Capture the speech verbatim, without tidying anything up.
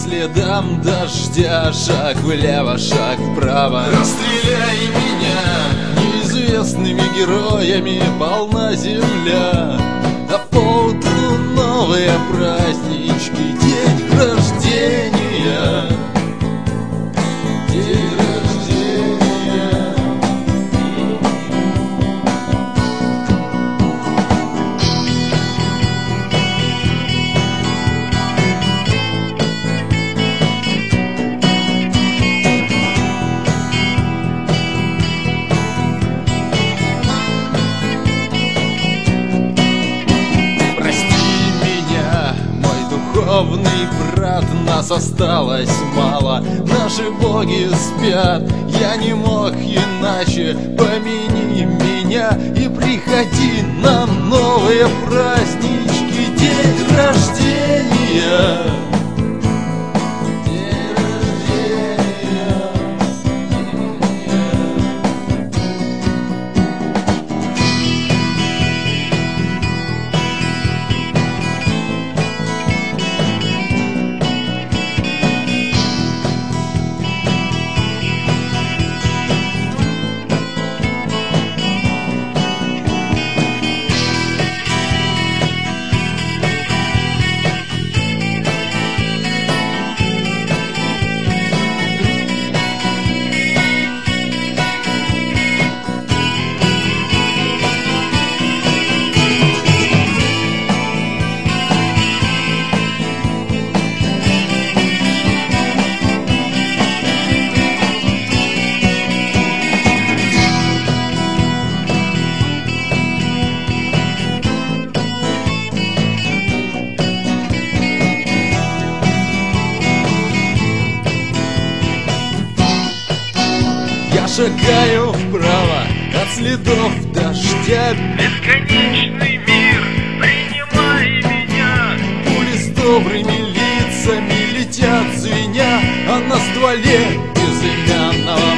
следам дождя, шаг влево, шаг вправо. Расстреляй меня, неизвестными героями полна земля. А поутру новые празднички, день рождения, день рождения. Духовный брат, нас осталось мало, наши боги спят, я не мог иначе, помяни меня и приходи на новые празднички, день рождения. Я шагаю вправо от следов дождя. Бесконечный мир, принимай меня. Пули с добрыми лицами летят звеня, а на стволе безымянного